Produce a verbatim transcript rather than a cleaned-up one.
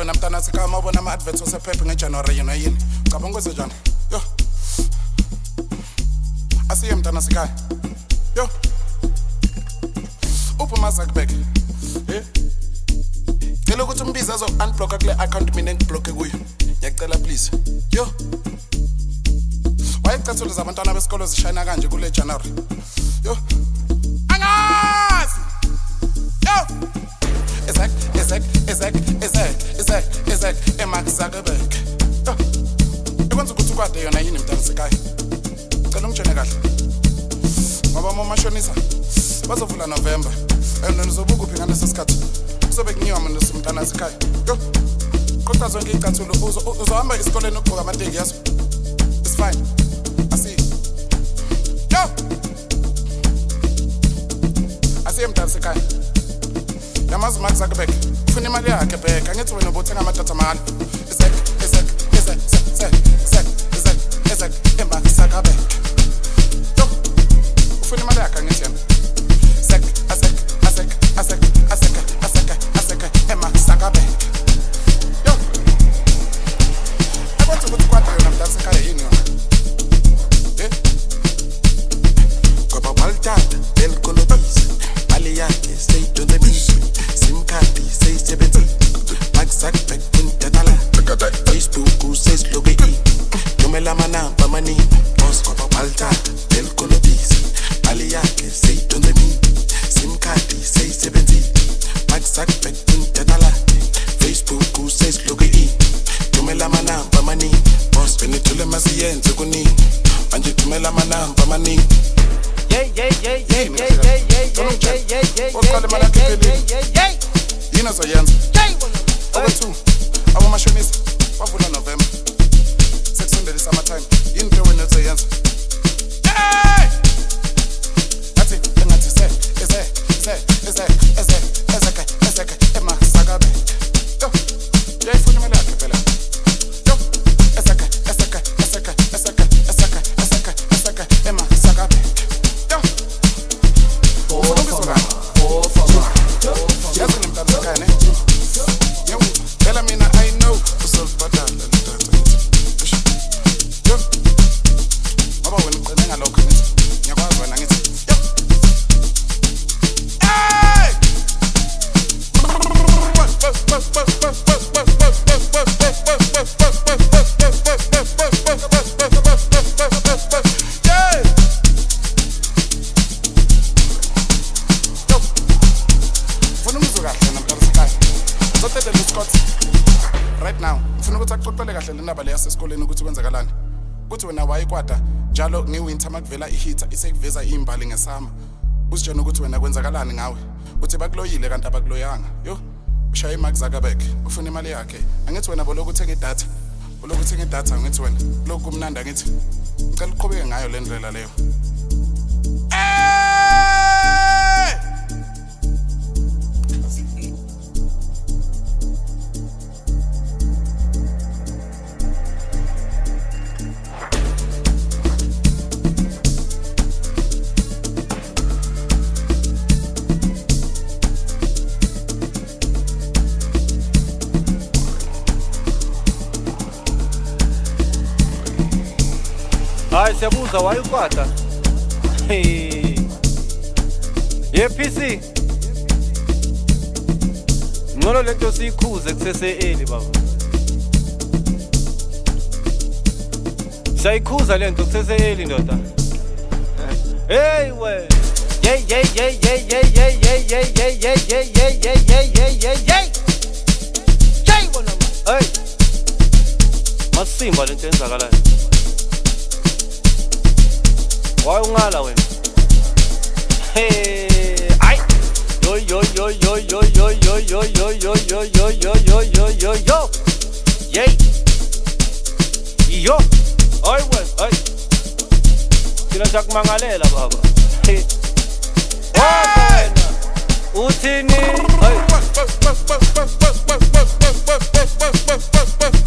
wena mntana sikama ubona ama adverts osephephe ngeJanuary yena yini cabanga kwenze njani yo asiye mntana sikaya yo uphuma Zuckerberg eh ngelo ukuthi umbiza azo unblock kule account mina ngiblock kuyo ngiyacela please yo wayecathula zabantwana besikolo zishayina kanje kule January yo angazi yo Ezek, Ezek, Ezek, Ezek, Ezek, Ezek, eMark Zuckerberg. Yo, ekwenza ukuthi ukwade yona yini mntana sikaya. Cela ungitshene kahle. Ngoba momashonisa bazovula November. And nizobuka uphi ngaleso sikhathi. Kuzobe kunyiwa mina mntana sikaya. Yo, kodwa zonke icathulo uzohamba esikoleni ukugqoka amateki yazo. It's fine. I see. Yo. I see mntana sikaya. Yamazi Mark Zuckerberg ufuna imali yakhe back angithi wena ubothenga amadatha mahali Ezek Ezek Ezek Ezek Ezek Ezek Ezek eMark Zuckerberg yo ufuna imali yakhe angithi yena Ezek Ezek Ezek Ezek Ezek Ezek Ezek eMark Zuckerberg yo akwenza ukuthi kwade yona mntana sikaya yini yona eh ngoba waltata del colobis mali yakhe seyidonze bishi Simkati says seventy, Mark Zuckerberg puntatala. Facebook says look at it. Yomela mana pamani, boss kopa palta, del colobis. Aliyake say don't me. Simkati says seventy, Mark Zuckerberg puntatala. Facebook says look at it. Yomela mana pamani, boss penitule masien tukuni. Anje tumela mana pamani. Yeah yeah yeah yeah yeah yeah yeah yeah yeah yeah yeah yeah. Yina zoyenza over two abamashonisa bavula November sekusondele summertime yini ke wena zoyenza hey athi engathi se eze eze eze eze eze eze eMark Zuckerberg yo yayifuna imali yakhe phela yo eze eze eze eze eze eze eze eMark Zuckerberg yo oh for oh for yes I'm done kind of yo tell me now I know so but yo baba wena uqinenga lokho ngithi ngiyakwazi wena ngithi yo hey right now ufuna ukuthi axoxele kahle lendaba le yasesikoleni ukuthi kwenzakalani kuthi wena wayikwada njalo ngiwinter makuvela ihitha isekuveza imbali ngesama usitshela ukuthi wena kwenzakalani ngawe uthi bakuloyile kanti abakuloyanga yo ushaya iMark Zuckerberg ufuna imali yakhe angithi wena boloko uthenga idatha boloko uthenga idatha ngithi wena lokhu kumnanda ngithi ngicela uqhubeke ngayo le ndlela leyo Hayi siyabuza wayikwata hey ye P C ngolo lento sikhuze kusese eli baba sayikhuza lento kusese eli ndoda hey we yeah yeah yeah yeah yeah yeah yeah yeah yeah yeah yeah yeah yeah yeah yeah yeah jay bona hey masimba lento enzakalayo why ungala wena hey ay yo yo yo yo yo yo yo yo yo yo yo yo yo yo yo yo yo yay yo ay we ay kina chakumangalela baba hey wena uthini ay